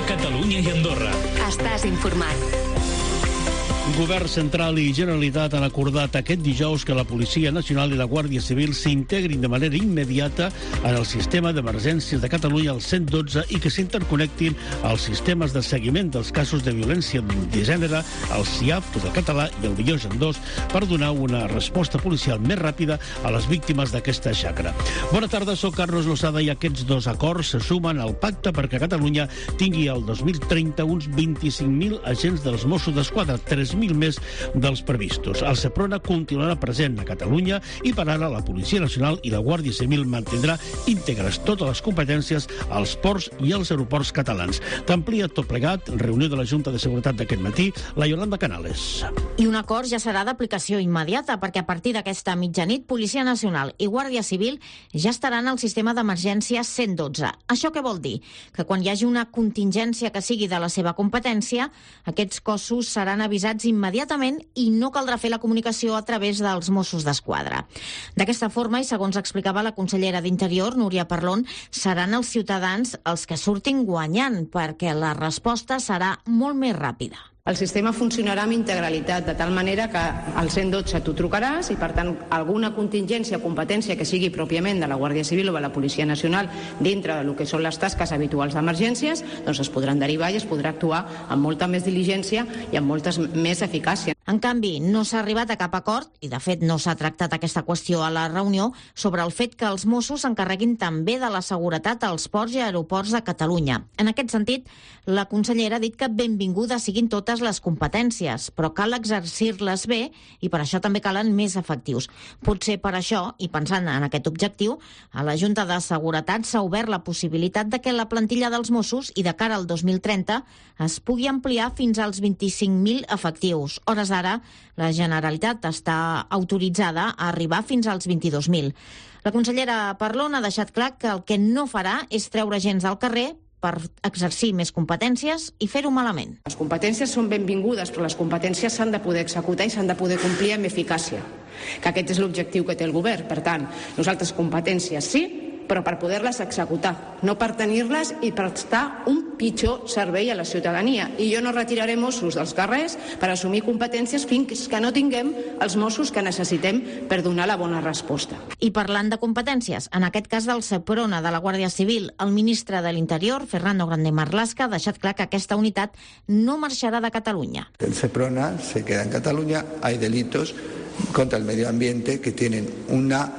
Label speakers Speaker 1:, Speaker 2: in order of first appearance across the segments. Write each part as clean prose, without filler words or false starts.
Speaker 1: Catalunya i Andorra.
Speaker 2: Estàs informat.
Speaker 3: Govern central i Generalitat han acordat aquest dijous que la Policia Nacional i la Guàrdia Civil s'integrin de manera immediata en el sistema d'emergències de Catalunya al 112 i que s'interconnectin als sistemes de seguiment dels casos de violència de gènere, el SIAF, que és el català, i el Biogen 2, per donar una resposta policial més ràpida a les víctimes d'aquesta xacra. Bona tarda, soc Carlos Lozada i aquests dos acords se sumen al pacte perquè Catalunya tingui el 2030 uns 25.000 agents dels Mossos d'Esquadra, 3.000 més dels previstos. El Seprona continuarà present a Catalunya i per ara la Policia Nacional i la Guàrdia Civil mantindrà íntegres totes les competències als ports i als aeroports catalans. T'amplia tot plegat, reunió de la Junta de Seguretat d'aquest matí, la Yolanda Canales.
Speaker 4: I un acord ja serà d'aplicació immediata perquè a partir d'aquesta mitjanit Policia Nacional i Guàrdia Civil ja estaran al sistema d'emergència 112. Això què vol dir? Que quan hi hagi una contingència que sigui de la seva competència, aquests cossos seran avisats immediatament i no caldrà fer la comunicació a través dels Mossos d'Esquadra. D'aquesta forma, i segons explicava la consellera d'Interior, Núria Parlon, seran els ciutadans els que surtin guanyant perquè la resposta serà molt més ràpida.
Speaker 5: El sistema funcionarà amb integralitat, de tal manera que al 112 tu trucaràs i, per tant, alguna contingència o competència que sigui pròpiament de la Guàrdia Civil o de la Policia Nacional dintre del que són les tasques habituals d'emergències, doncs es podran derivar i es podrà actuar amb molta més diligència i amb molta més eficàcia.
Speaker 4: En canvi, no s'ha arribat a cap acord, i de fet no s'ha tractat aquesta qüestió a la reunió, sobre el fet que els Mossos s'encarreguin també de la seguretat als ports i aeroports de Catalunya. En aquest sentit, la consellera ha dit que benvingudes siguin totes les competències, però cal exercir-les bé i per això també calen més efectius. Potser per això, i pensant en aquest objectiu, a la Junta de Seguretat s'ha obert la possibilitat de que la plantilla dels Mossos i de cara al 2030 es pugui ampliar fins als 25.000 efectius. Hores d'ara, la Generalitat està autoritzada a arribar fins als 22.000. La consellera Parlon ha deixat clar que el que no farà és treure agents al carrer per exercir més competències i fer-ho malament.
Speaker 5: Les competències són benvingudes, però les competències s'han de poder executar i s'han de poder complir amb eficàcia, que aquest és l'objectiu que té el govern. Per tant, nosaltres competències sí, però per poder-les executar, no per tenir-les i prestar un pitjor servei a la ciutadania. I jo no retiraré Mossos dels carrers per assumir competències fins que no tinguem els Mossos que necessitem per donar la bona resposta.
Speaker 4: I parlant de competències, en aquest cas del Seprona de la Guàrdia Civil, el ministre de l'Interior, Fernando Grande Marlaska, ha deixat clar que aquesta unitat no marxarà de Catalunya.
Speaker 6: El Seprona se queda en Cataluña. Hay delitos contra el medio ambiente que tienen una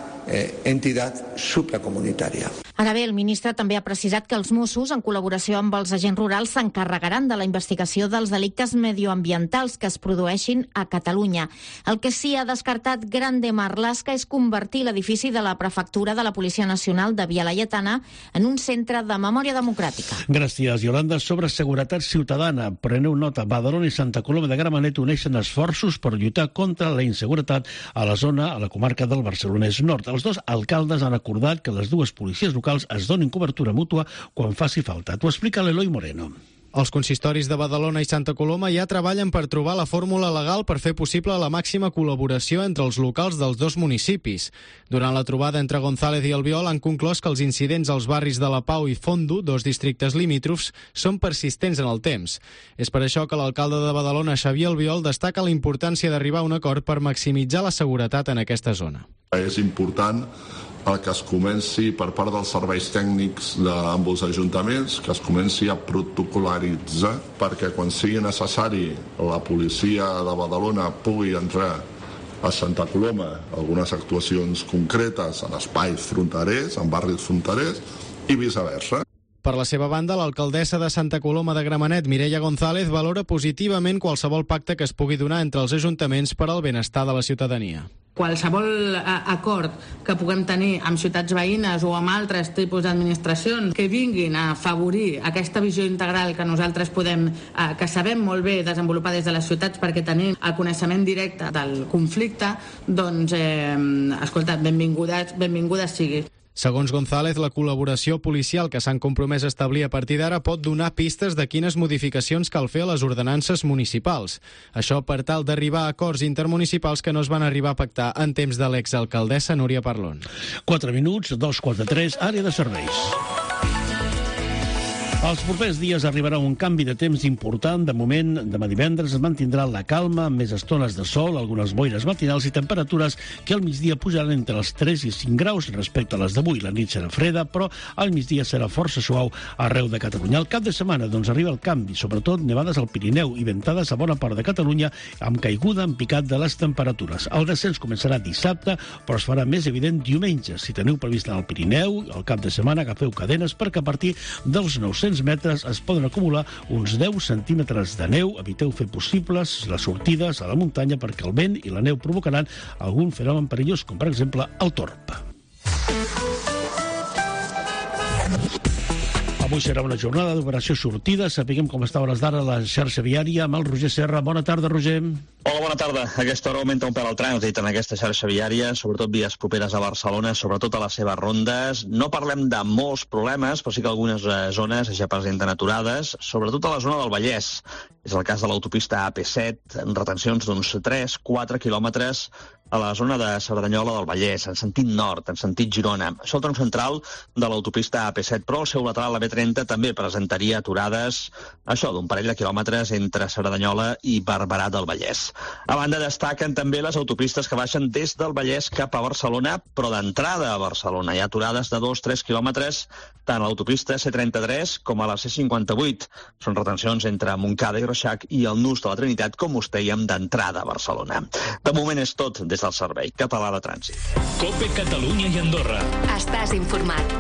Speaker 6: entitat supracomunitària.
Speaker 4: Ara bé, el ministre també ha precisat que els Mossos, en col·laboració amb els agents rurals, s'encarregaran de la investigació dels delictes medioambientals que es produeixin a Catalunya. El que sí ha descartat Grande Marlaska és convertir l'edifici de la Prefectura de la Policia Nacional de Via Laietana en un centre de memòria democràtica.
Speaker 3: Gràcies, Yolanda. Sobre seguretat ciutadana, preneu nota, Badalona i Santa Coloma de Gramenet uneixen esforços per lluitar contra la inseguretat a la zona, a la comarca del Barcelonès Nord. Els dos alcaldes han acordat que les dues policies locals es donin cobertura mútua quan faci falta. T'ho explica l'Eloi Moreno.
Speaker 7: Els consistoris de Badalona i Santa Coloma ja treballen per trobar la fórmula legal per fer possible la màxima col·laboració entre els locals dels dos municipis. Durant la trobada entre González i Albiol han conclòs que els incidents als barris de La Pau i Fondo, dos districtes limítrofs, són persistents en el temps. És per això que l'alcalde de Badalona, Xavier Albiol, destaca la importància d'arribar a un acord per maximitzar la seguretat en aquesta zona.
Speaker 8: És important que es comenci per part dels serveis tècnics amb els ajuntaments, que es comenci a protocolaritzar perquè quan sigui necessari la policia de Badalona pugui entrar a Santa Coloma algunes actuacions concretes en espais fronterers, en barris fronterers i viceversa.
Speaker 7: Per la seva banda, l'alcaldessa de Santa Coloma de Gramenet, Mireia González, valora positivament qualsevol pacte que es pugui donar entre els ajuntaments per al benestar de la ciutadania.
Speaker 9: Qualsevol acord que puguem tenir amb ciutats veïnes o amb altres tipus d'administracions que vinguin a afavorir aquesta visió integral que nosaltres que sabem molt bé desenvolupar des de les ciutats perquè tenim el coneixement directe del conflicte, doncs, escolta, benvingudes sigui.
Speaker 7: Segons González, la col·laboració policial que s'han compromès a establir a partir d'ara pot donar pistes de quines modificacions cal fer a les ordenances municipals. Això per tal d'arribar a acords intermunicipals que no es van arribar a pactar en temps de l'exalcaldessa Núria Parlon.
Speaker 3: 4 minuts, 2:43, àrea de serveis. Els propers dies arribarà un canvi de temps important. De moment, demà divendres es mantindrà la calma, amb més estones de sol, algunes boires matinals i temperatures que al migdia pujaran entre els 3 i 5 graus respecte a les d'avui. La nit serà freda, però al migdia serà força suau arreu de Catalunya. Al cap de setmana, doncs, arriba el canvi, sobretot nevades al Pirineu i ventades a bona part de Catalunya, amb caiguda en picat de les temperatures. El descens començarà dissabte, però es farà més evident diumenge. Si teniu previst anar al Pirineu, al cap de setmana agafeu cadenes perquè a partir dels 900 metres es poden acumular uns 10 centímetres de neu. Eviteu fer possibles les sortides a la muntanya perquè el vent i la neu provocaran algun fenomen perillós, com per exemple el torb. Avui serà una jornada d'operació sortida. Sapiguem com està a hores d'ara la xarxa viària amb el Roger Serra. Bona tarda, Roger.
Speaker 1: Hola, bona tarda. A aquesta hora augmenta un pèl el trànsit en aquesta xarxa viària, sobretot vies properes a Barcelona, sobretot a les seves rondes. No parlem de molts problemes, però sí que algunes zones ja presenten aturades, sobretot a la zona del Vallès. És el cas de l'autopista AP7, amb retencions d'uns 3-4 quilòmetres a la zona de Cerdanyola del Vallès, en sentit nord, en sentit Girona. Això el tram central de l'autopista AP7, però el seu lateral, la B30, també presentaria aturades, això, d'un parell de quilòmetres entre Cerdanyola i Barberà del Vallès. A banda, destaquen també les autopistes que baixen des del Vallès cap a Barcelona, però d'entrada a Barcelona. Hi ha aturades de 2-3 quilòmetres tant a l'autopista C33 com a la C58. Són retencions entre Montcada i Reixac i el nus de la Trinitat, com us dèiem, d'entrada a Barcelona. De moment és tot des del Servei Català de Trànsit.
Speaker 2: COPE Catalunya i Andorra.
Speaker 10: Estàs informat.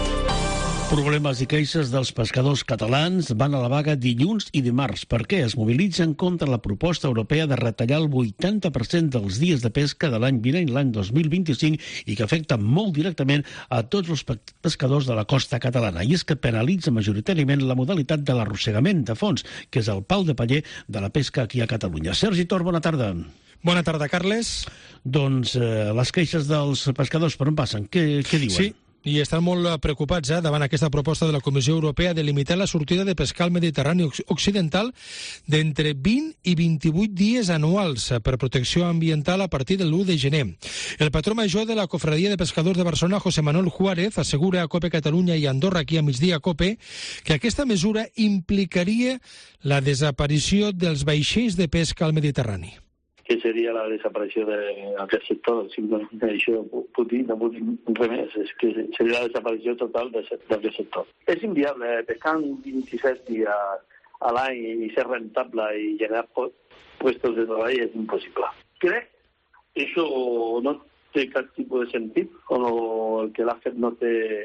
Speaker 3: Problemes i queixes dels pescadors catalans van a la vaga dilluns i dimarts. Per què? Es mobilitzen contra la proposta europea de retallar el 80% dels dies de pesca de l'any vinent, l'any 2025, i que afecta molt directament a tots els pescadors de la costa catalana. I és que penalitza majoritàriament la modalitat de l'arrossegament de fons, que és el pal de paller de la pesca aquí a Catalunya. Sergi Tor, bona tarda.
Speaker 11: Bona tarda, Carles.
Speaker 3: Doncs les queixes dels pescadors per on passen? Què diuen?
Speaker 11: Sí. I estan molt preocupats davant aquesta proposta de la Comissió Europea de limitar la sortida de pescar al Mediterrani Occidental d'entre 20 i 28 dies anuals per protecció ambiental a partir de l'1 de gener. El patró major de la Cofradia de Pescadors de Barcelona, José Manuel Juárez, assegura a COPE Catalunya i Andorra, aquí a migdia COPE, que aquesta mesura implicaria la desaparició dels vaixells de pesca al Mediterrani.
Speaker 12: Que seria la desaparició d'aquest sector. Simplement això no puc dir res més, és que seria la desaparició total d'aquest sector. És inviable, pescar 27 dies a l'any i ser rentable i generar puestos de treball és impossible. Crec que això no té cap tipus de sentit, o el que l'ha fet no té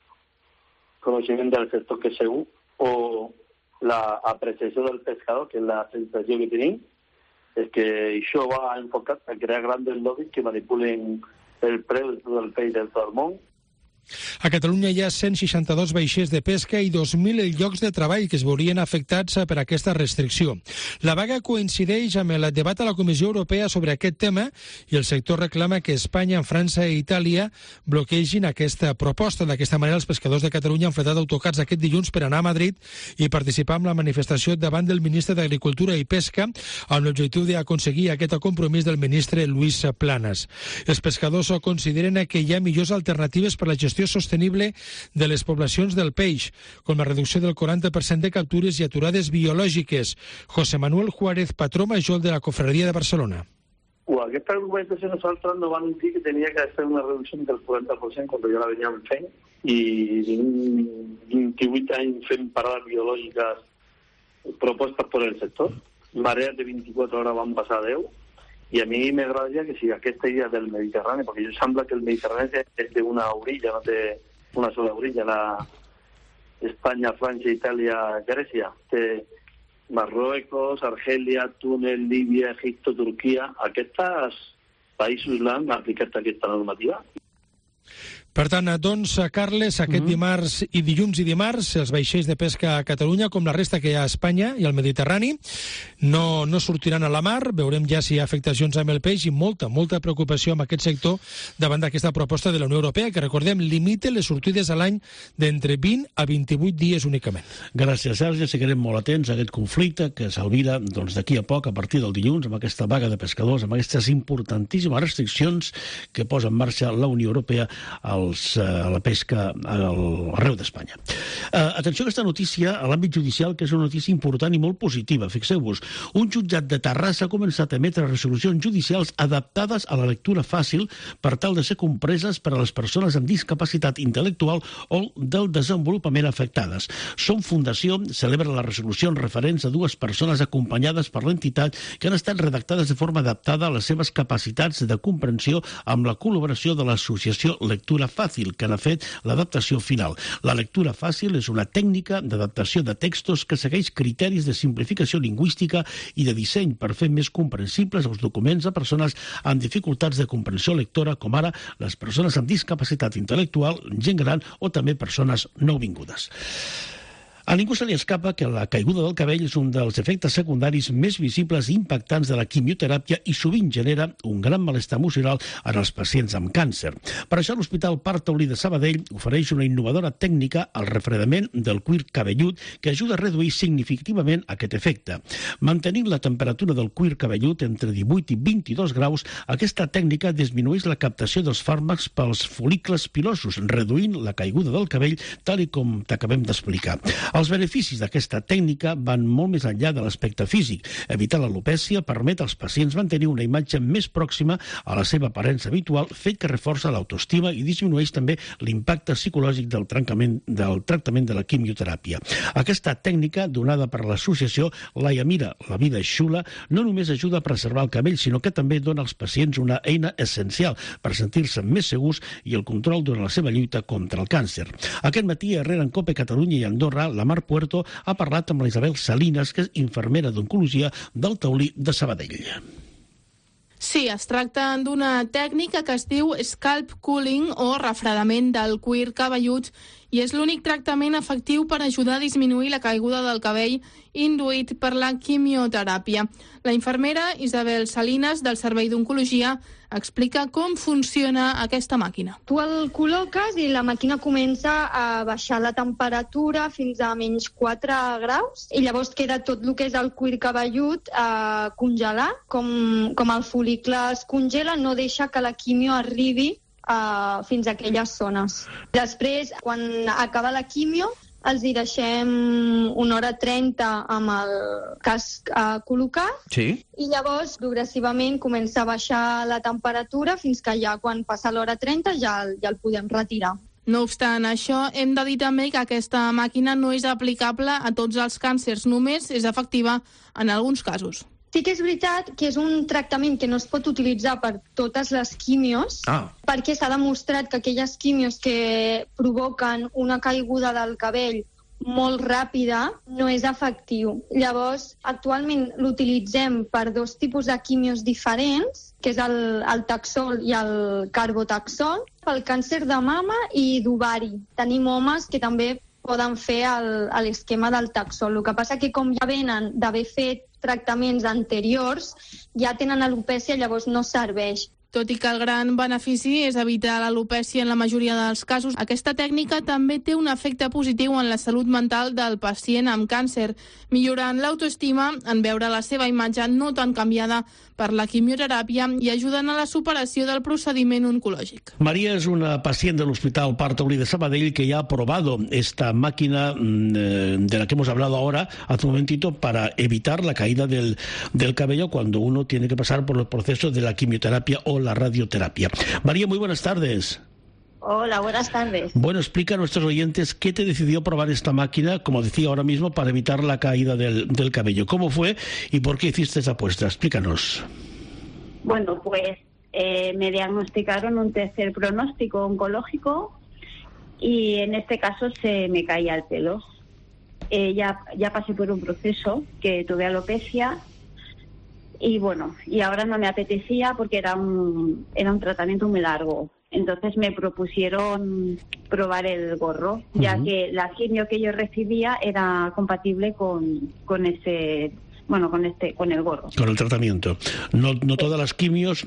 Speaker 12: coneixement del sector, que és segur, o l'apreciació del pescador, que és la sensació que tenim, és que això va enfocat a crear grans lobbies que manipulen el preu de tot el peix del tot el món.
Speaker 11: A Catalunya hi ha 162 vaixells de pesca i 2.000 llocs de treball que es veurien afectats per aquesta restricció. La vaga coincideix amb el debat a la Comissió Europea sobre aquest tema i el sector reclama que Espanya, França i Itàlia bloquegin aquesta proposta. D'aquesta manera, els pescadors de Catalunya han fretat autocars aquest dilluns per anar a Madrid i participar en la manifestació davant del ministre d'Agricultura i Pesca amb l'objectiu d'aconseguir aquest compromís del ministre Luis Planas. Els pescadors consideren que hi ha millors alternatives per la gestió sostenible de les poblacions del peix, com la reducció del 40% de captures i aturades biològiques. José Manuel Juárez, patró major de la Cofradia de Barcelona.
Speaker 12: Aquesta argumentació nosaltres no van dir que tenia que fer una reducció del 40% quan ja la veníem fent, i 28 anys fent parades biològiques propostes per el sector. Marees de 24 hores van passar a 10. I a mi m'agradaria que si aquesta idea del Mediterrani, perquè jo sembla que el Mediterrani és d'una orilla, no té una sola orilla, Espanya, França, Itàlia, Grècia, té Marruecos, Argèlia, Túnel, Líbia, Egipto, Turquia. Aquests països l'han aplicat aquesta normativa.
Speaker 11: Per tant, doncs, Carles, aquest dimarts i dilluns i dimarts, els vaixells de pesca a Catalunya, com la resta que hi ha a Espanya i al Mediterrani, no sortiran a la mar. Veurem ja si hi ha afectacions amb el peix i molta preocupació amb aquest sector davant d'aquesta proposta de la Unió Europea, que, recordem, limita les sortides a l'any d'entre 20 a 28 dies únicament.
Speaker 3: Gràcies, Sergi. Seguirem molt atents a aquest conflicte que s'alvira d'aquí a poc, a partir del dilluns, amb aquesta vaga de pescadors, amb aquestes importantíssimes restriccions que posa en marxa la Unió Europea a la pesca arreu d'Espanya. Atenció a aquesta notícia a l'àmbit judicial, que és una notícia important i molt positiva. Fixeu-vos, un jutjat de Terrassa ha començat a emetre resolucions judicials adaptades a la lectura fàcil per tal de ser compreses per a les persones amb discapacitat intel·lectual o del desenvolupament afectades. Som Fundació celebra les resolucions referents a dues persones acompanyades per l'entitat que han estat redactades de forma adaptada a les seves capacitats de comprensió amb la col·laboració de l'associació Lectura Fàcil, que n'ha fet l'adaptació final. La lectura fàcil és una tècnica d'adaptació de textos que segueix criteris de simplificació lingüística i de disseny per fer més comprensibles els documents a persones amb dificultats de comprensió lectora, com ara les persones amb discapacitat intel·lectual, gent gran o també persones nouvingudes. A ningú se li escapa que la caiguda del cabell és un dels efectes secundaris més visibles i impactants de la quimioteràpia i sovint genera un gran malestar emocional en els pacients amb càncer. Per això l'Hospital Parc Taulí de Sabadell ofereix una innovadora tècnica al refredament del cuir cabellut que ajuda a reduir significativament aquest efecte. Mantenint la temperatura del cuir cabellut entre 18 i 22 graus, aquesta tècnica disminueix la captació dels fàrmacs pels folículs pilosos, reduint la caiguda del cabell, tal com t'acabem d'explicar. Els beneficis d'aquesta tècnica van molt més enllà de l'aspecte físic. Evitar l'alopècia permet als pacients mantenir una imatge més pròxima a la seva aparença habitual, fet que reforça l'autoestima i disminueix també l'impacte psicològic del tractament de la quimioteràpia. Aquesta tècnica, donada per l'associació Laia Mira, la vida és xula, no només ajuda a preservar el cabell, sinó que també dona als pacients una eina essencial per sentir-se més segurs i el control durant la seva lluita contra el càncer. Aquest matí, a Herrera en Cope, Catalunya i Andorra, la Mar Puerto ha parlat amb la Isabel Salinas, que és infermera d'oncologia del Taulí de Sabadell.
Speaker 10: Sí, es tracta d'una tècnica que es diu scalp cooling o refredament del cuir cabellut i és l'únic tractament efectiu per ajudar a disminuir la caiguda del cabell induït per la quimioteràpia. La infermera Isabel Salinas, del Servei d'Oncologia, explica com funciona aquesta màquina.
Speaker 13: Tu el col·loques i la màquina comença a baixar la temperatura fins a menys 4 graus i llavors queda tot el que és el cuir cabellut congelat. Com el folicle es congela, no deixa que la quimio arribi fins a aquelles zones. Després, quan acaba la quimio, els hi deixem 1 hora 30 amb el casc col·locat,
Speaker 3: sí.
Speaker 13: I llavors progressivament comença a baixar la temperatura fins que ja quan passa l'hora 30 ja el podem retirar.
Speaker 10: No obstant això, hem de dir també que aquesta màquina no és aplicable a tots els càncers, només és efectiva en alguns casos.
Speaker 13: Sí que és veritat que és un tractament que no es pot utilitzar per totes les quimios, perquè s'ha demostrat que aquelles quimios que provoquen una caiguda del cabell molt ràpida no és efectiu. Llavors, actualment l'utilitzem per 2 tipus de quimios diferents, que és el taxol i el carbotaxol, pel càncer de mama i d'ovari. Tenim homes que també poden fer l'esquema del taxol. El que passa que com ja venen d'haver fet tractaments anteriors, ja tenen alopècia, llavors no serveix.
Speaker 10: Tot i que el gran benefici és evitar l'alopècia en la majoria dels casos, aquesta tècnica també té un efecte positiu en la salut mental del pacient amb càncer, millorant l'autoestima en veure la seva imatge no tan canviada per la quimioteràpia i ajudant a la superació del procediment oncològic.
Speaker 3: María es una paciente del Hospital Parc Taulí de Sabadell que ya ha probado esta máquina de la que hemos hablado ahora hace un momentito para evitar la caída del cabello cuando uno tiene que pasar por los procesos de la quimioterapia o la radioterapia. María, muy buenas tardes.
Speaker 14: Hola, buenas tardes.
Speaker 3: Bueno, explica a nuestros oyentes qué te decidió probar esta máquina, como decía ahora mismo, para evitar la caída del cabello. ¿Cómo fue y por qué hiciste esa apuesta? Explícanos.
Speaker 14: Bueno, pues me diagnosticaron un tercer pronóstico oncológico y en este caso se me caía el pelo. Ya pasé por un proceso que tuve alopecia y bueno, y ahora no me apetecía porque era un tratamiento muy largo. Entonces me propusieron probar el gorro, ya que la quimio que yo recibía era compatible con el gorro.
Speaker 3: Con el tratamiento. No todas las quimios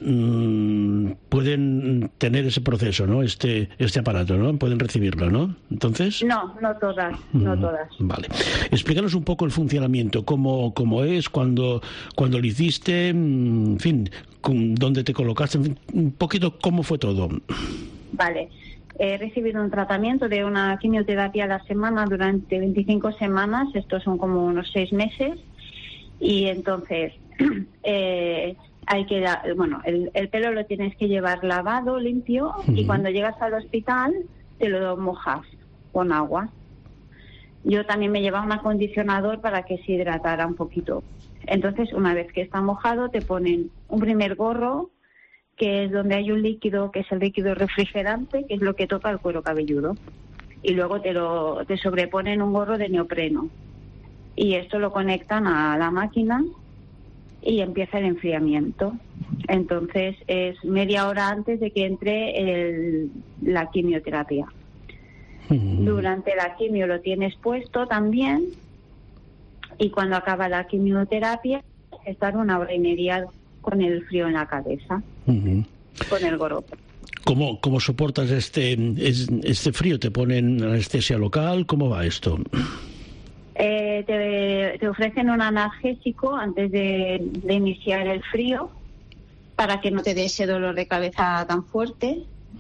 Speaker 3: pueden tener ese proceso, ¿no? Este aparato, ¿no? Pueden recibirlo, ¿no? Entonces.
Speaker 14: No todas, no todas.
Speaker 3: Vale. Explícanos un poco el funcionamiento, cómo es, cuando lo hiciste, en fin, dónde te colocaste, en fin, un poquito cómo fue todo.
Speaker 14: Vale. he recibido un tratamiento de una quimioterapia a la semana durante 25 semanas, estos son como unos 6 meses, y entonces hay que el pelo lo tienes que llevar lavado, limpio, y cuando llegas al hospital te lo mojas con agua. Yo también me llevaba un acondicionador para que se hidratara un poquito. Entonces, una vez que está mojado, te ponen un primer gorro, que es donde hay un líquido, que es el líquido refrigerante, que es lo que toca el cuero cabelludo. Y luego te sobreponen un gorro de neopreno. Y esto lo conectan a la máquina y empieza el enfriamiento. Entonces, es media hora antes de que entre la quimioterapia. Durante la quimio lo tienes puesto también, y cuando acaba la quimioterapia estar 1 hora y media con el frío en la cabeza, con el gorro.
Speaker 3: ¿Cómo soportas este frío? ¿Te ponen anestesia local? ¿Cómo va esto?
Speaker 14: Te ofrecen un analgésico antes de iniciar el frío para que no te dé ese dolor de cabeza tan fuerte,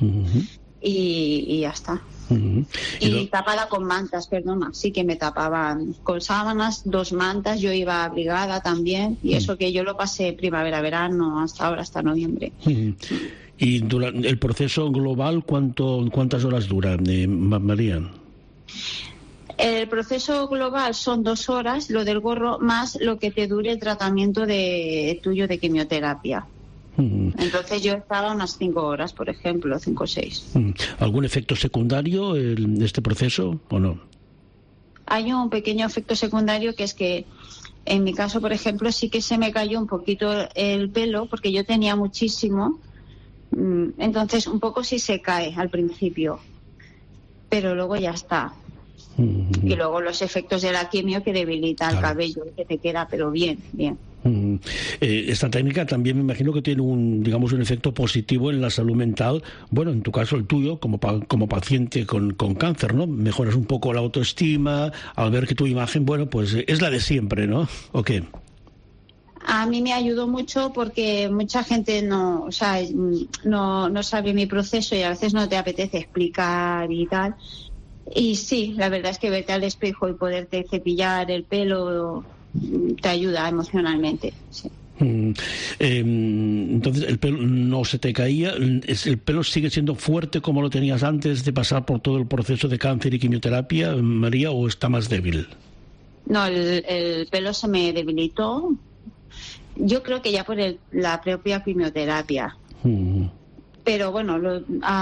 Speaker 14: y ya está. Y tapada con mantas, perdona, sí que me tapaban con sábanas, 2 mantas, yo iba abrigada también, y eso que yo lo pasé primavera-verano hasta ahora, hasta noviembre.
Speaker 3: ¿Y durante el proceso global cuántas horas dura, María?
Speaker 14: El proceso global son 2 horas, lo del gorro, más lo que te dure el tratamiento tuyo de quimioterapia. Entonces yo estaba unas 5 horas, por ejemplo, 5 o 6.
Speaker 3: ¿Algún efecto secundario de este proceso o no?
Speaker 14: Hay un pequeño efecto secundario, que es que en mi caso, por ejemplo, sí que se me cayó un poquito el pelo, porque yo tenía muchísimo, entonces un poco sí se cae al principio, pero luego ya está. Y luego los efectos de la quimio, que debilita el cabello, que te queda pero bien.
Speaker 3: Esta técnica también me imagino que tiene un efecto positivo en la salud mental. Bueno, en tu caso, el tuyo, como paciente con cáncer, ¿no? Mejoras un poco la autoestima al ver que tu imagen, bueno, pues es la de siempre, ¿no? ¿O qué?
Speaker 14: A mí me ayudó mucho porque mucha gente no sabe mi proceso, y a veces no te apetece explicar y tal. Y sí, la verdad es que verte al espejo y poderte cepillar el pelo te ayuda emocionalmente. Sí.
Speaker 3: Entonces, ¿el pelo no se te caía? ¿El pelo sigue siendo fuerte como lo tenías antes de pasar por todo el proceso de cáncer y quimioterapia, María, o está más débil?
Speaker 14: No, el pelo se me debilitó. Yo creo que ya por la propia quimioterapia. Pero bueno, lo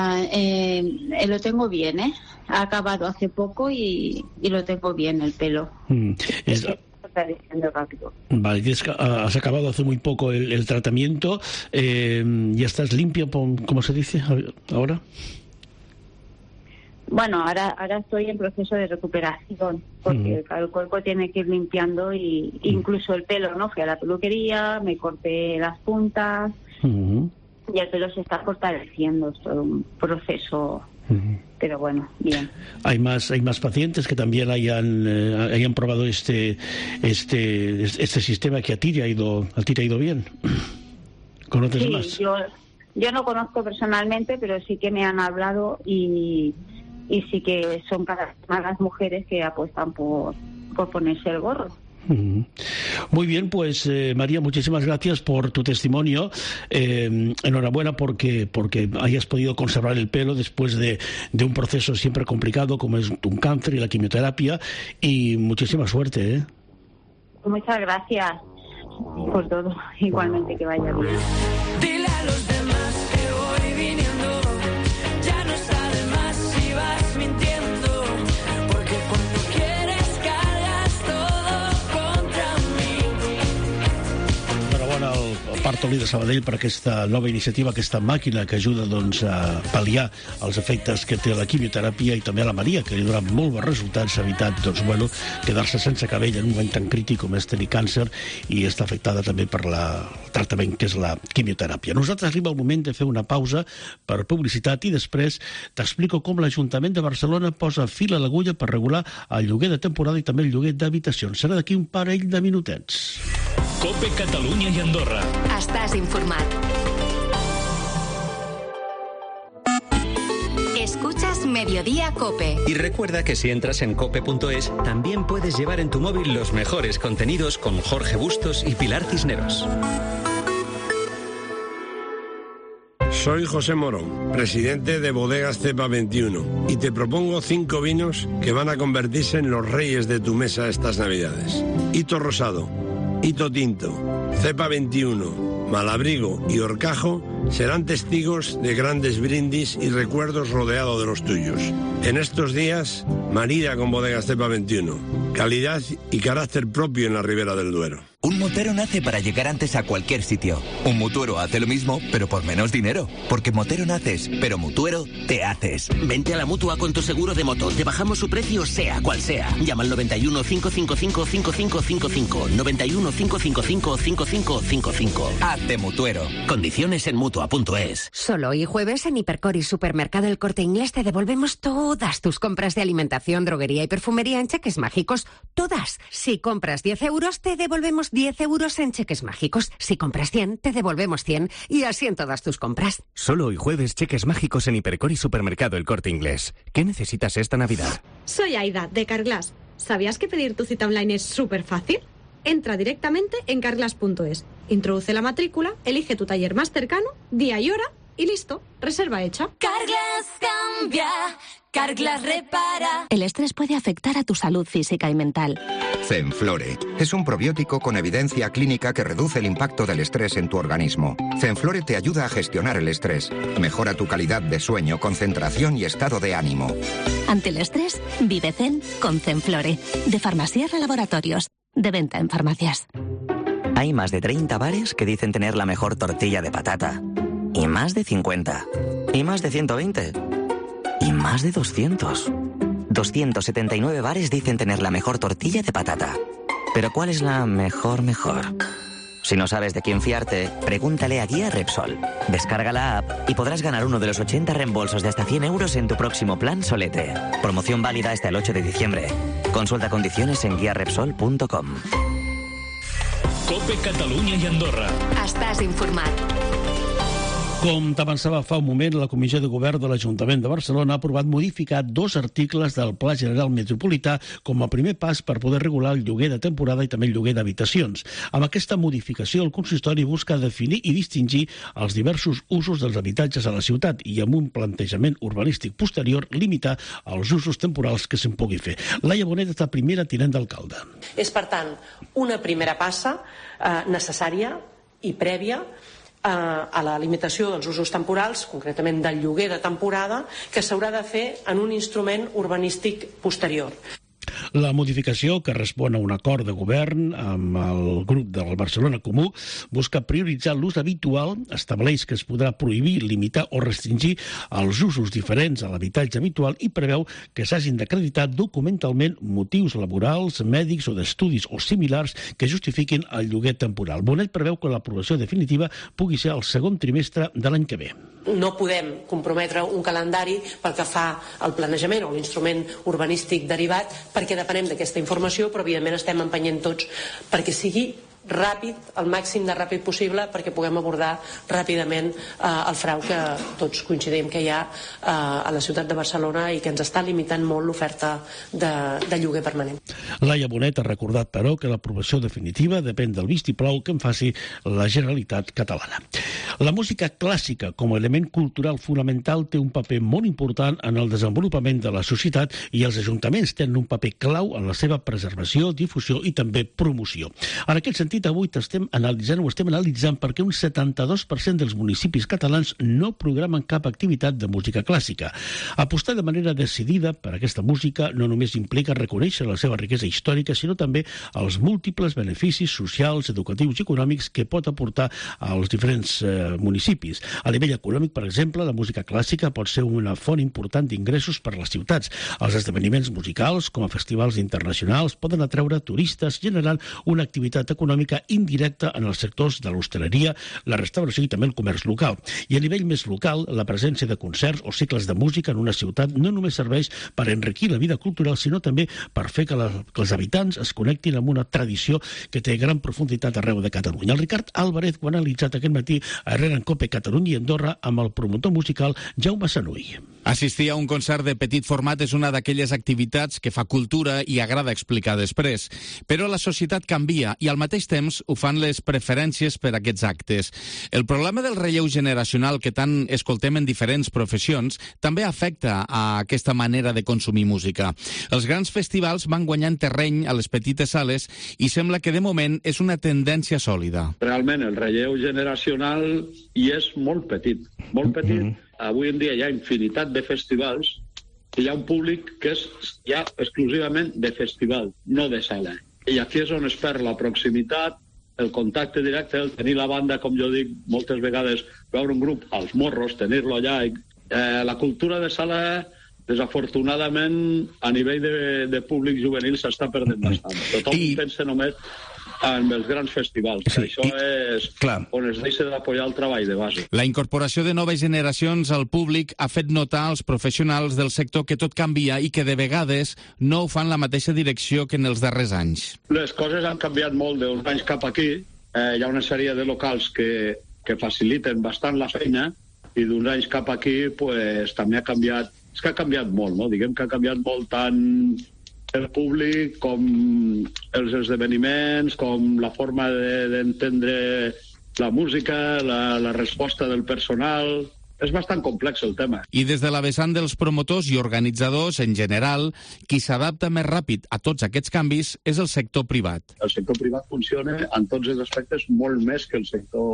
Speaker 14: tengo bien, ¿eh? Ha acabado hace poco y lo tengo bien, el pelo. Está diciendo rápido.
Speaker 3: Vale, has acabado hace muy poco el tratamiento. ¿Ya estás limpia, como se dice ahora?
Speaker 14: Bueno, ahora estoy en proceso de recuperación, porque el cuerpo tiene que ir limpiando, y incluso el pelo, ¿no? Fui a la peluquería, me corté las puntas, y el pelo se está fortaleciendo. Es todo un proceso, pero bueno, bien.
Speaker 3: ¿Hay más pacientes que también hayan probado este sistema que a ti te ha ido bien? ¿Conoces más?
Speaker 14: Yo no conozco personalmente, pero sí que me han hablado, y sí que son cada vez más las mujeres que apuestan por ponerse el gorro.
Speaker 3: Muy bien, pues María, muchísimas gracias por tu testimonio. Enhorabuena porque hayas podido conservar el pelo después de un proceso siempre complicado como es un cáncer y la quimioterapia, y muchísima suerte, ¿eh?
Speaker 14: Muchas gracias por todo, igualmente, que vaya bien.
Speaker 15: Dile a los demás que voy viniendo, ya no sabe más si vas mintiendo, porque cuando quieres cargas todo contra mí.
Speaker 3: Enhorabona al Parc Taulí de Sabadell per aquesta nova iniciativa, aquesta màquina que ajuda a pal·liar els efectes que té la quimioteràpia, i també a la Maria, que li ha donat molt bons resultats, ha evitat quedar-se sense cabell en un moment tan crític com és tenir càncer, i està afectada també per el tractament que és la quimioteràpia. Nosaltres arriba el moment de fer una pausa per publicitat, i després t'explico com l'Ajuntament de Barcelona posa fil a l'agulla per regular el lloguer de temporada i també el lloguer d'habitacions. Serà d'aquí un parell de minutets.
Speaker 2: COPE Catalunya i Andorra.
Speaker 16: Estàs informat. Escucha Mediodía Cope.
Speaker 17: Y recuerda que si entras en cope.es, también puedes llevar en tu móvil los mejores contenidos con Jorge Bustos y Pilar Cisneros.
Speaker 18: Soy José Morón, presidente de Bodegas Cepa 21, y te propongo 5 vinos que van a convertirse en los reyes de tu mesa estas Navidades. Hito Rosado, Hito Tinto, Cepa 21, Malabrigo y Horcajo serán testigos de grandes brindis y recuerdos rodeados de los tuyos. En estos días, marida con Bodegas Cepa 21, calidad y carácter propio en la Ribera del Duero.
Speaker 19: Un motero nace para llegar antes a cualquier sitio. Un mutuero hace lo mismo, pero por menos dinero. Porque motero naces, pero mutuero te haces.
Speaker 20: Vente a la Mutua con tu seguro de moto. Te bajamos su precio sea cual sea. Llama al 91 555 5555. 91 555 5555.
Speaker 19: Hazte mutuero.
Speaker 20: Condiciones en Mutua.es.
Speaker 21: Solo hoy jueves en Hipercor y Supermercado El Corte Inglés te devolvemos todas tus compras de alimentación, droguería y perfumería en cheques mágicos. Todas. Si compras 10 euros, te devolvemos 10 euros en cheques mágicos. Si compras 100, te devolvemos 100. Y así en todas tus compras.
Speaker 22: Solo hoy jueves, cheques mágicos en Hipercor y Supermercado El Corte Inglés. ¿Qué necesitas esta Navidad?
Speaker 23: Soy Aida, de Carglass. ¿Sabías que pedir tu cita online es súper fácil? Entra directamente en carglass.es. Introduce la matrícula, elige tu taller más cercano, día y hora, y listo. Reserva hecha.
Speaker 16: Carglass cambia, Carglass repara.
Speaker 24: El estrés puede afectar a tu salud física y mental.
Speaker 25: Zenflore es un probiótico con evidencia clínica que reduce el impacto del estrés en tu organismo. Zenflore te ayuda a gestionar el estrés, mejora tu calidad de sueño, concentración y estado de ánimo.
Speaker 24: Ante el estrés, vive Zen con Zenflore, de Farmasierra Laboratorios, de venta en farmacias.
Speaker 26: Hay más de 30 bares que dicen tener la mejor tortilla de patata. Y más de 50. Y más de 120. Y más de 200. 279 bares dicen tener la mejor tortilla de patata. Pero ¿cuál es la mejor? Si no sabes de quién fiarte, pregúntale a Guía Repsol. Descarga la app y podrás ganar uno de los 80 reembolsos de hasta 100 euros en tu próximo plan Solete. Promoción válida hasta el 8 de diciembre. Consulta condiciones en guiarepsol.com.
Speaker 2: Cope Catalunya i Andorra.
Speaker 16: Estàs informat.
Speaker 3: Com t'avançava fa un moment, la Comissió de Govern de l'Ajuntament de Barcelona ha aprovat modificar 2 articles del Pla General Metropolità com a primer pas per poder regular el lloguer de temporada i també el lloguer d'habitacions. Amb aquesta modificació, el consistori busca definir i distingir els diversos usos dels habitatges a la ciutat i amb un plantejament urbanístic posterior limitar els usos temporals que se'n pugui fer. Laia Bonet és la primera tinent d'alcalde.
Speaker 27: És, per tant, una primera passa necessària i prèvia a la limitació dels usos temporals, concretament del lloguer de temporada, que s'haurà de fer en un instrument urbanístic posterior.
Speaker 3: La modificació, que respon a un acord de govern amb el grup del Barcelona Comú, busca prioritzar l'ús habitual, estableix que es podrà prohibir, limitar o restringir els usos diferents a l'habitatge habitual i preveu que s'hagin d'acreditar documentalment motius laborals, mèdics o d'estudis o similars que justifiquin el lloguer temporal. Bonet preveu que l'aprovació definitiva pugui ser el segon trimestre de l'any que ve.
Speaker 27: No podem comprometre un calendari pel que fa al planejament o l'instrument urbanístic derivat, perquè depenem d'aquesta informació, però evidentment estem empenyent tots perquè sigui ràpid, el màxim de ràpid possible, perquè puguem abordar ràpidament el frau que tots coincidim que hi ha a la ciutat de Barcelona i que ens està limitant molt l'oferta de lloguer permanent.
Speaker 3: Laia Bonet ha recordat, però, que l'aprovació definitiva depèn del vistiplau que en faci la Generalitat catalana. La música clàssica, com a element cultural fonamental, té un paper molt important en el desenvolupament de la societat i els ajuntaments tenen un paper clau en la seva preservació, difusió i també promoció. En aquest sentit, avui estem analitzant perquè un 72% dels municipis catalans no programen cap activitat de música clàssica. Apostar de manera decidida per aquesta música no només implica reconèixer la seva riquesa històrica, sinó també els múltiples beneficis socials, educatius i econòmics que pot aportar als diferents municipis. A nivell econòmic, per exemple, la música clàssica pot ser una font important d'ingressos per a les ciutats. Els esdeveniments musicals, com a festivals internacionals, poden atreure turistes, generant una activitat econòmica indirecta en els sectors de l'hostaleria, la restauració i també el comerç local. I a nivell més local, la presència de concerts o cicles de música en una ciutat no només serveix per enriquir la vida cultural, sinó també per fer que els habitants es connectin amb una tradició que té gran profunditat arreu de Catalunya. El Ricard Álvarez ho ha analitzat aquest matí a RR en Cope Catalunya i Andorra amb el promotor musical Jaume Sanuy.
Speaker 1: Assistir a un concert de petit format és una d'aquelles activitats que fa cultura i agrada explicar després. Però la societat canvia i al mateix temps ho fan les preferències per a aquests actes. El problema del relleu generacional que tant escoltem en diferents professions també afecta a aquesta manera de consumir música. Els grans festivals van guanyant terreny a les petites sales i sembla que de moment és una tendència sòlida.
Speaker 4: Realment el relleu generacional hi és molt petit, molt petit. Avui en dia hi ha infinitat de festivals i hi ha un públic que és ja exclusivament de festival, no de sala. I aquí és on es perd la proximitat, el contacte directe, el tenir la banda, com jo dic, moltes vegades veure un grup als morros, tenir-lo allà. La cultura de sala, desafortunadament, a nivell de públic juvenil s'està perdent bastant. Tothom pensa només en els grans festivals. Sí, això és on es deixa d'apoyar el treball de base.
Speaker 1: La incorporació de noves generacions al públic ha fet notar als professionals del sector que tot canvia i que de vegades no ho fan la mateixa direcció que en els darrers anys.
Speaker 4: Les coses han canviat molt d'uns anys cap aquí. Hi ha una sèrie de locals que faciliten bastant la feina i d'uns anys cap aquí pues, també ha canviat. És que ha canviat molt, no? Diguem que ha canviat molt tant el públic, com els esdeveniments, com la forma d'entendre la música, la resposta del personal. És bastant complex el tema.
Speaker 1: I des de la vessant dels promotors i organitzadors, en general, qui s'adapta més ràpid a tots aquests canvis és el sector privat.
Speaker 4: El sector privat funciona en tots els aspectes molt més que el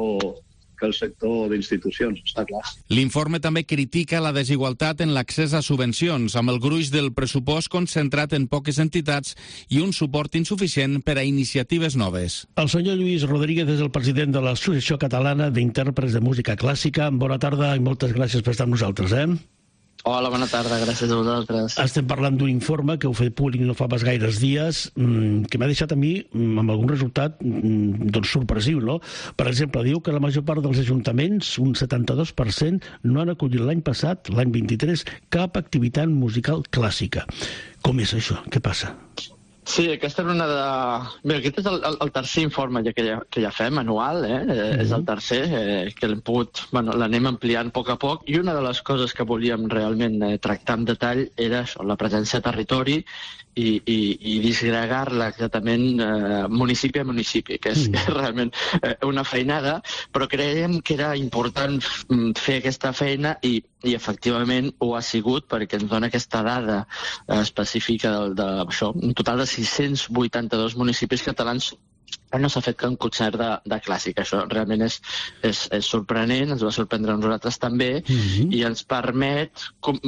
Speaker 4: sector d'institucions, està clar.
Speaker 1: L'informe també critica la desigualtat en l'accés a subvencions, amb el gruix del pressupost concentrat en poques entitats i un suport insuficient per a iniciatives noves.
Speaker 3: El senyor Lluís Rodríguez és el president de l'Associació Catalana d'Intèrprets de Música Clàssica. Bona tarda i moltes gràcies per estar amb nosaltres,
Speaker 5: Hola, bona tarda, gràcies a vosaltres.
Speaker 3: Estem parlant d'un informe que heu fet públic no fa pas gaires dies, que m'ha deixat a mi amb algun resultat sorpresiu, no? Per exemple, diu que la major part dels ajuntaments, un 72%, no han acollit l'any passat, l'any 23, cap activitat musical clàssica. Com és això? Què passa?
Speaker 5: Sí, aquesta era una de... Bé, aquest és el tercer informe que ja fem, anual, és el tercer, que l'hem pogut... Bueno, l'anem ampliant a poc, i una de les coses que volíem realment tractar amb detall era això, la presència a territori i disgregar-la exactament municipi a municipi, que és realment una feinada, però creiem que era important fer aquesta feina i efectivament ho ha sigut perquè ens dona aquesta dada específica d'això, un total de 682 municipis catalans no s'ha fet cap concert de clàssica. Això realment és sorprenent, ens va sorprendre a nosaltres també, i ens permet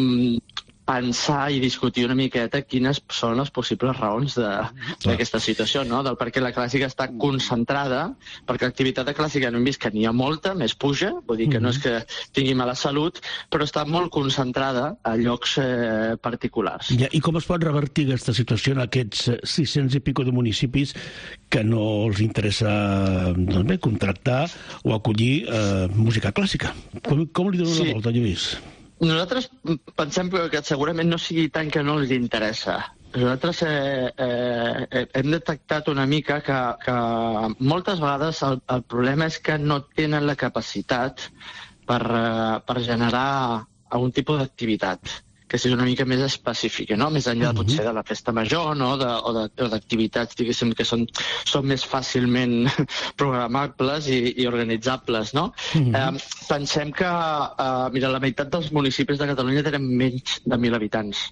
Speaker 5: pensar i discutir una miqueta quines són les possibles raons d'aquesta situació, no? Del per què la clàssica està concentrada, perquè l'activitat de clàssica no hem vist que n'hi ha molta, més puja, vull dir que no és que tingui mala salut, però està molt concentrada a llocs particulars.
Speaker 3: I com es pot revertir aquesta situació en aquests 600 i pico de municipis que no els interessa contractar o acollir música clàssica? Com li dono la volta, Lluís?
Speaker 5: Nosaltres pensem que segurament no sigui tant que no els interessa. Nosaltres hem detectat una mica que moltes vegades el problema és que no tenen la capacitat per generar algun tipus d'activitat que sigui una mica més específica, no? Més enllà potser de la festa major, no? O d'activitats, diguéssim, que són més fàcilment programables i organitzables, no? Pensem que, mira, la meitat dels municipis de Catalunya tenen menys de 1.000 habitants.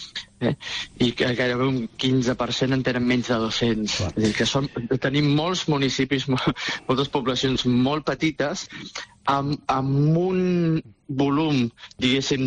Speaker 5: I que gairebé un 15% en tenen menys de 200. És a dir, que tenim molts municipis, moltes poblacions molt petites, amb un volum, diguéssim,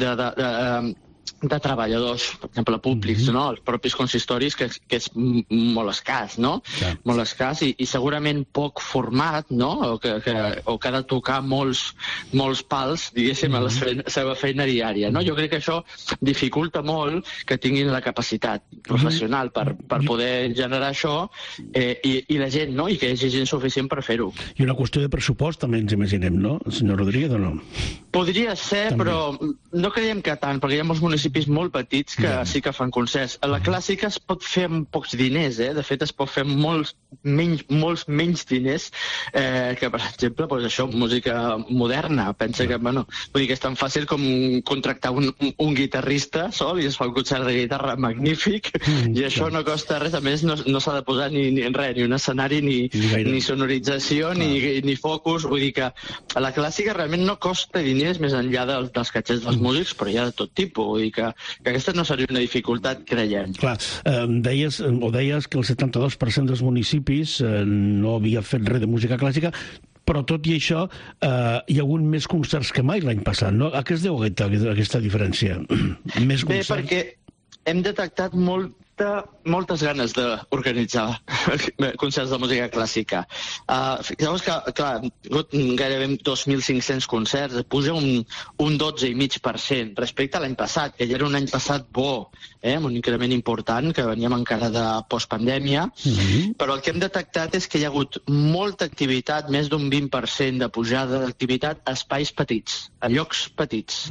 Speaker 5: de treballadors, per exemple, públics, no? Els propis consistoris, que és molt escàs, no? Molt escàs i segurament poc format, no? O que ha de tocar molts pals, diguéssim, a la seva feina diària, no? Jo crec que això dificulta molt que tinguin la capacitat professional per poder generar això i la gent, no? I que hi hagi gent suficient per fer-ho.
Speaker 3: I una qüestió de pressupost, també ens imaginem, no? Senyor Rodríguez, o no?
Speaker 5: Podria ser, però no creiem que tant, perquè hi ha molts municipis municipis molt petits que sí que fan concerts. A la clàssica es pot fer amb pocs diners, de fet es pot fer amb molts menys diners que, per exemple, doncs això, música moderna. Pensa que, bueno, vull dir que és tan fàcil com contractar un guitarrista sol i es fa un concert de guitarra magnífic i això no costa res. A més, no s'ha de posar ni un escenari, ni sonorització, ni focus. Vull dir que a la clàssica realment no costa diners més enllà dels catxers dels músics, però hi ha de tot tipus. Vull dir que aquesta no seria una dificultat, creiem.
Speaker 3: Clar, deies que el 72% dels municipis no havia fet res de música clàssica, però tot i això hi ha hagut més concerts que mai l'any passat, no? A què es deu aquesta diferència? Més concerts?
Speaker 5: Bé, perquè hem detectat moltes ganes d'organitzar concerts de música clàssica. Llavors que, clar, gairebé 2.500 concerts, puja un 12,5% respecte a l'any passat, que ja era un any passat bo, amb un increment important, que veníem encara de postpandèmia, però el que hem detectat és que hi ha hagut molta activitat, més d'un 20% de pujada d'activitat a espais petits, a llocs petits,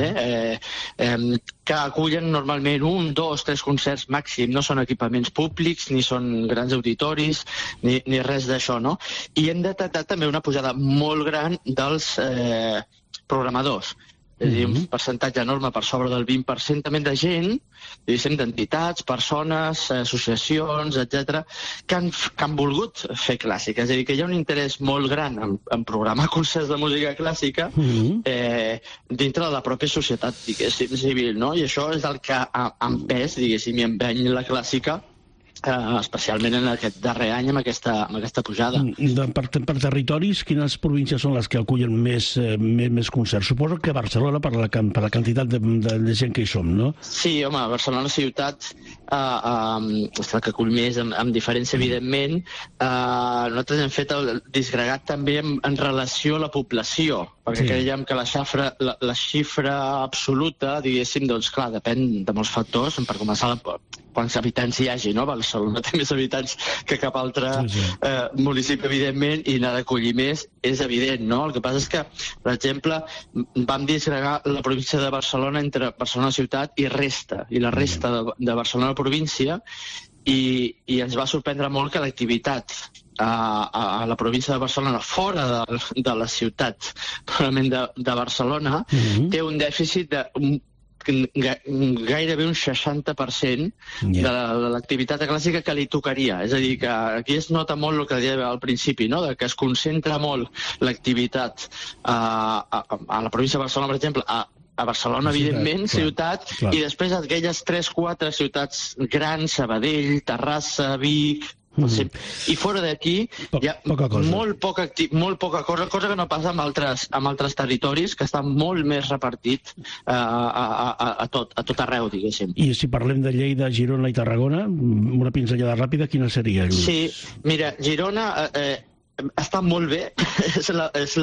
Speaker 5: que acullen normalment 1, 2, 3 concerts màxim, no són equipaments públics, ni són grans auditoris, ni res d'això, no? I hem detectat també una pujada molt gran dels programadors, és a dir, un percentatge enorme per sobre del 20% també de gent, diguéssim, d'entitats, persones, associacions, etc., que han volgut fer clàssica. És a dir, que hi ha un interès molt gran en programar concerts de música clàssica dintre de la pròpia societat, diguéssim, civil, no? I això és el que ha empès, diguéssim, i empeny la clàssica, especialment en aquest darrer any amb aquesta pujada.
Speaker 3: Per territoris, quines províncies són les que acullen més concerts? Suposo que Barcelona, per la quantitat de gent que hi som, no?
Speaker 5: Sí, home, Barcelona ciutat és la que acull més, amb diferència, evidentment. Nosaltres hem fet el disgregat també en relació a la població, perquè creiem que la xifra absoluta, diguéssim, doncs clar, depèn de molts factors, per començar quants habitants hi hagi, no? Barcelona té més habitants que cap altre municipi, evidentment, i n'ha d'acollir més, és evident, no? El que passa és que, per exemple, vam disgregar la província de Barcelona entre Barcelona ciutat i resta, i la resta de Barcelona província, i ens va sorprendre molt que l'activitat a la província de Barcelona, fora de la ciutat, probablement de Barcelona, té un dèficit de gairebé un 60% de l'activitat clàssica que li tocaria. És a dir, que aquí es nota molt el que deia al principi, no? Que es concentra molt l'activitat a la província de Barcelona, per exemple, a Barcelona, evidentment, ciutat, i després aquelles 3-4 ciutats grans, Sabadell, Terrassa, Vic... I fora d'aquí hi ha molt poca cosa que no passa amb altres territoris, que estan molt més repartit a tot arreu, diguéssim.
Speaker 3: I si parlem de Lleida, Girona i Tarragona, una pinzellada ràpida, quina seria?
Speaker 5: Sí, mira, Girona està molt bé, és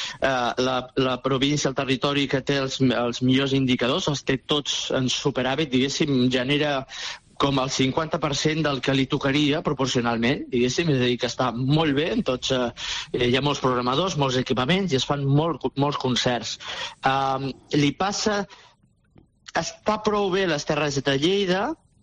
Speaker 5: la província, el territori que té els millors indicadors, els té tots en superàvit, diguéssim, genera com el 50% del que li tocaria proporcionalment, diguéssim, és a dir, que està molt bé, en tots, hi ha molts programadors, molts equipaments i es fan molts concerts. Li passa, està prou bé les Terres de Lleida,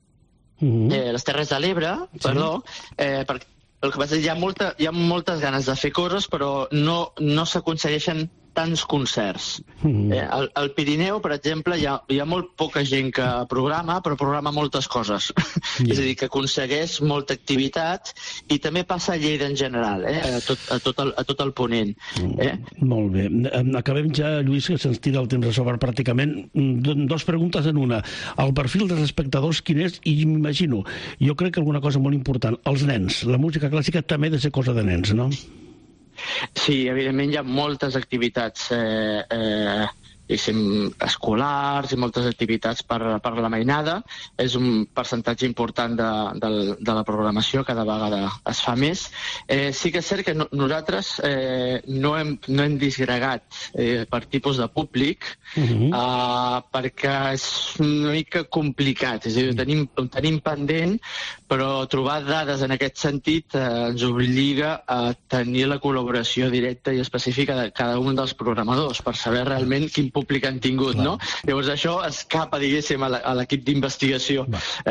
Speaker 5: les Terres de l'Ebre, perdó, perquè el que passa és que hi ha moltes ganes de fer coses, però no s'aconsegueixen tants concerts. Al Pirineu, per exemple, hi ha molt poca gent que programa, però programa moltes coses. És a dir, que aconsegueix molta activitat, i també passa a Lleida en general, a tot el ponent.
Speaker 3: Molt bé. Acabem ja, Lluís, que se'ns tira el temps a sobre pràcticament. Dos preguntes en una. El perfil dels espectadors, quin és? I m'imagino, jo crec que alguna cosa molt important, els nens. La música clàssica també ha de ser cosa de nens, no?
Speaker 5: Sí, evidentment hi ha moltes activitats escolars i moltes activitats per la mainada. És un percentatge important de la programació, cada vegada es fa més. Sí que és cert que nosaltres no hem disgregat per tipus de públic, perquè és una mica complicat. És a dir, ho tenim pendent, però trobar dades en aquest sentit ens obliga a tenir la col·laboració directa i específica de cada un dels programadors per saber realment quin públic han tingut, no? Llavors això escapa, diguéssim, a l'equip d'investigació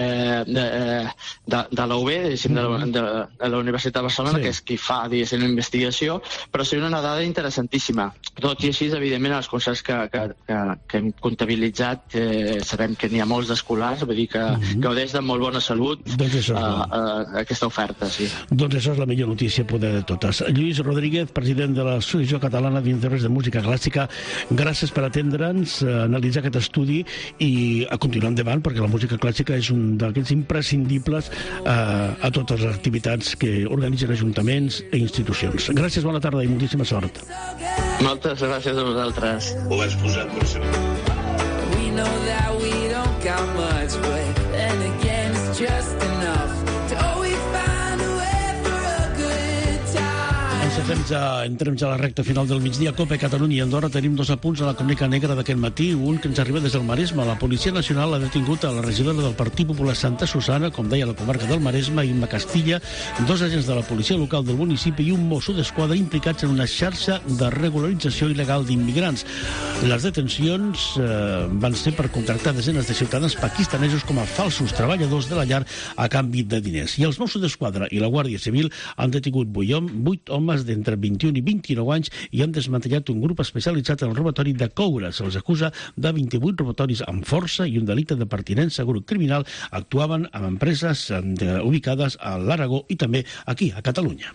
Speaker 5: de la UB, diguéssim, de la Universitat de Barcelona, que és qui fa, diguéssim, la investigació, però seria una dada interessantíssima. Tot i així, evidentment, els concerts que hem comptabilitzat, sabem que n'hi ha molts d'escolars, vull dir que gaudeix de molt bona salut aquesta oferta, sí.
Speaker 3: Doncs això és la millor notícia poder de totes. Lluís Rodríguez, president de l'Associació Catalana d'Interès de Música Clàssica, gràcies per atendre'ns, analitzar aquest estudi i a continuar endavant, perquè la música clàssica és un d'aquests imprescindibles a totes les activitats que organitzen ajuntaments i institucions. Gràcies, bona tarda i moltíssima sort.
Speaker 5: Moltes gràcies a vosaltres.
Speaker 18: Ho vaig posar per això.
Speaker 15: We know that we don't got much, but then again it's just enough to always find a way for a good time.
Speaker 3: Entrem ja a la recta final del migdia. COPE Catalunya i Andorra tenim dos apunts a la crònica negra d'aquest matí. Un que ens arriba des del Maresme. La Policia Nacional ha detingut a la regidora del Partit Popular Santa Susana, com deia la comarca del Maresme, Imma Castilla, dos agents de la policia local del municipi i un mosso d'esquadra implicats en una xarxa de regularització il·legal d'immigrants. Les detencions van ser per contractar desenes de ciutadans pakistanesos com a falsos treballadors de la llar a canvi de diners. I els Mossos d'Esquadra i la Guàrdia Civil han detingut 8 homes d'entre 21 i 29 anys i han desmantellat un grup especialitzat en el robatori de coure. Se'ls acusa de 28 robatoris amb força i un delicte de pertinença a grup criminal. Actuaven amb empreses ubicades a l'Aragó i també aquí, a Catalunya.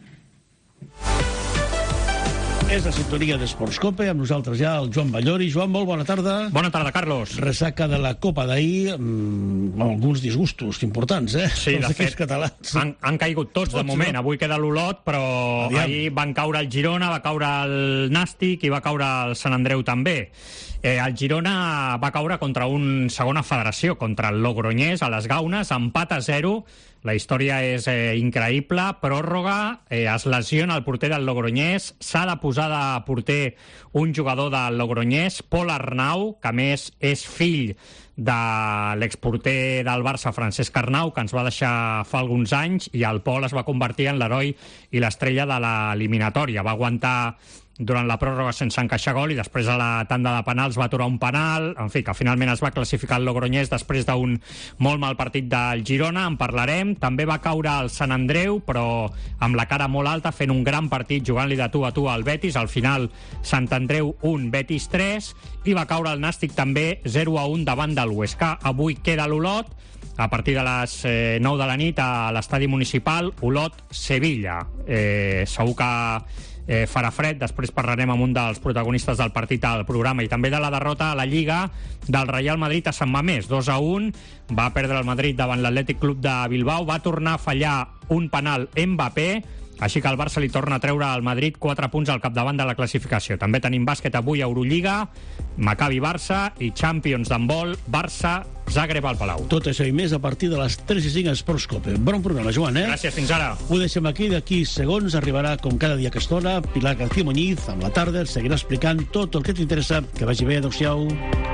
Speaker 3: És la sintonia d'Esports Cope, amb nosaltres ja el Joan Ballori. Joan, molt bona tarda.
Speaker 6: Bona tarda, Carlos.
Speaker 3: Ressaca de la Copa d'ahir, amb alguns disgustos importants,
Speaker 6: Sí, de fet, han caigut tots, de moment. Avui queda l'Olot, però ahir van caure el Girona, va caure el Nàstic i va caure el Sant Andreu també. El Girona va caure contra un segona federació, contra el Logroñés, a les Gaunes, empat a 0. La història és increïble, pròrroga, es lesiona el porter del Logroñés, s'ha de posar de porter un jugador del Logroñés, Pol Arnau, que a més és fill de l'exporter del Barça, Francesc Arnau, que ens va deixar fa alguns anys, i el Pol es va convertir en l'heroi i l'estrella de l'eliminatòria. Va aguantar durant la pròrroga sense encaixar gol i després a la tanda de penals va aturar un penal, en fi, que finalment es va classificar el Logroñés després d'un molt mal partit del Girona, en parlarem. També va caure el Sant Andreu, però amb la cara molt alta, fent un gran partit, jugant-li de tu a tu al Betis. Al final, Sant Andreu 1, Betis 3, i va caure el Nàstic també 0-1 davant del Huesca. Avui queda l'Olot, a partir de les 9 de la nit a l'estadi municipal, Olot-Sevilla. Segur que farà fred, després parlarem amb un dels protagonistes del partit al programa, i també de la derrota a la Lliga del Real Madrid a Sant Mamés, 2-1, va perdre el Madrid davant l'Atlètic Club de Bilbao, va tornar a fallar un penal Mbappé, així que el Barça li torna a treure al Madrid 4 punts al capdavant de la classificació. També tenim bàsquet avui a Eurolliga, Maccabi-Barça i Champions d'handbol, Barça-Zagreb al Palau.
Speaker 3: Tot això i més a partir de les 3:05 a Esports Cope. Bon programa, Joan,
Speaker 6: Gràcies, fins ara.
Speaker 3: Ho deixem aquí, d'aquí segons arribarà, com cada dia a aquesta hora, Pilar García Muñiz, amb la tarda, seguirà explicant tot el que t'interessa. Que vagi bé, adéu-siau.